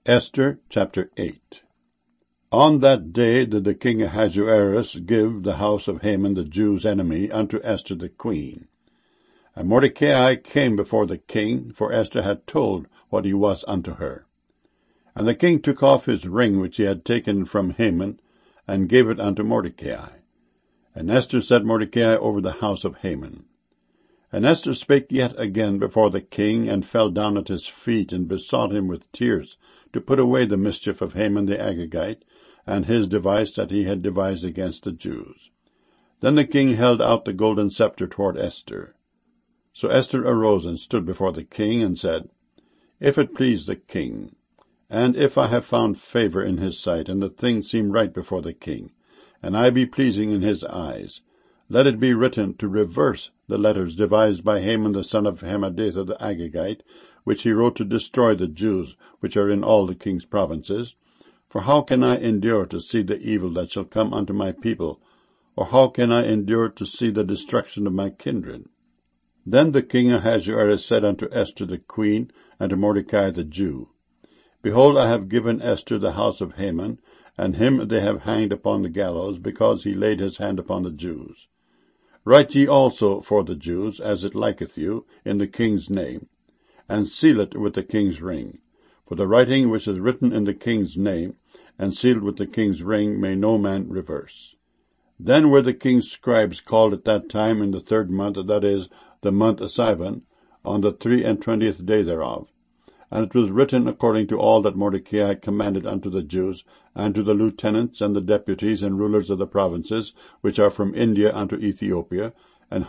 Esther chapter 8. On that day did the king Ahasuerus give the house of Haman the Jews' enemy unto Esther the queen. And Mordecai came before the king, for Esther had told what he was unto her. And the king took off his ring which he had taken from Haman, and gave it unto Mordecai. And Esther set Mordecai over the house of Haman. And Esther spake yet again before the king, and fell down at his feet, and besought him with tears to put away the mischief of Haman the Agagite, and his device that he had devised against the Jews. Then the king held out the golden scepter toward Esther. So Esther arose and stood before the king, and said, If it please the king, and if I have found favor in his sight, and the thing seem right before the king, and I be pleasing in his eyes, let it be written to reverse the letters devised by Haman the son of Hammedatha the Agagite, which he wrote to destroy the Jews which are in all the king's provinces. For how can I endure to see the evil that shall come unto my people, or how can I endure to see the destruction of my kindred? Then the king Ahasuerus said unto Esther the queen, and to Mordecai the Jew, Behold, I have given Esther the house of Haman, and him they have hanged upon the gallows, because he laid his hand upon the Jews. Write ye also for the Jews, as it liketh you, in the king's name, and seal it with the king's ring. For the writing which is written in the king's name, and sealed with the king's ring, may no man reverse. Then were the king's scribes called at that time in the 3rd month, that is, the month Sivan, on the 23 day thereof. And it was written according to all that Mordecai commanded unto the Jews, and to the lieutenants and the deputies and rulers of the provinces, which are from India unto Ethiopia, and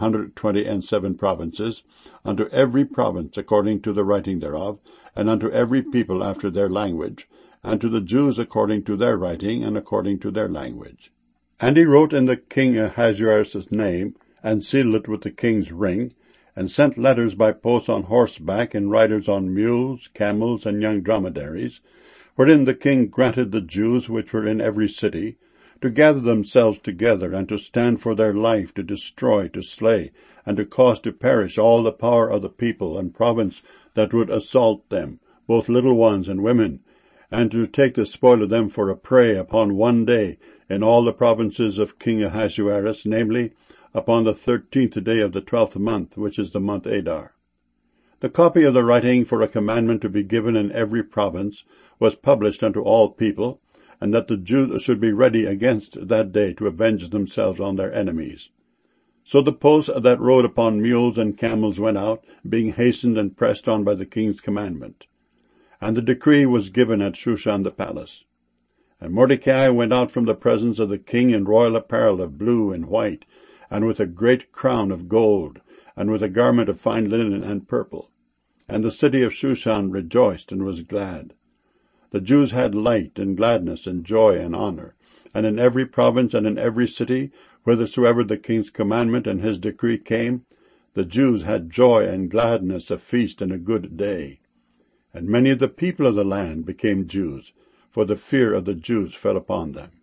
127 provinces, unto every province according to the writing thereof, and unto every people after their language, and to the Jews according to their writing, and according to their language. And he wrote in the king Ahasuerus' name, and sealed it with the king's ring, and sent letters by post on horseback, and riders on mules, camels, and young dromedaries, wherein the king granted the Jews which were in every city, to gather themselves together, and to stand for their life, to destroy, to slay, and to cause to perish all the power of the people and province that would assault them, both little ones and women, and to take the spoil of them for a prey upon one day in all the provinces of King Ahasuerus, namely, upon the 13th day of the 12th month, which is the month Adar. The copy of the writing for a commandment to be given in every province was published unto all people, and that the Jews should be ready against that day to avenge themselves on their enemies. So the posts that rode upon mules and camels went out, being hastened and pressed on by the king's commandment. And the decree was given at Shushan the palace. And Mordecai went out from the presence of the king in royal apparel of blue and white, and with a great crown of gold, and with a garment of fine linen and purple. And the city of Shushan rejoiced and was glad. The Jews had light and gladness and joy and honor, and in every province and in every city, whithersoever the king's commandment and his decree came, the Jews had joy and gladness, a feast and a good day. And many of the people of the land became Jews, for the fear of the Jews fell upon them.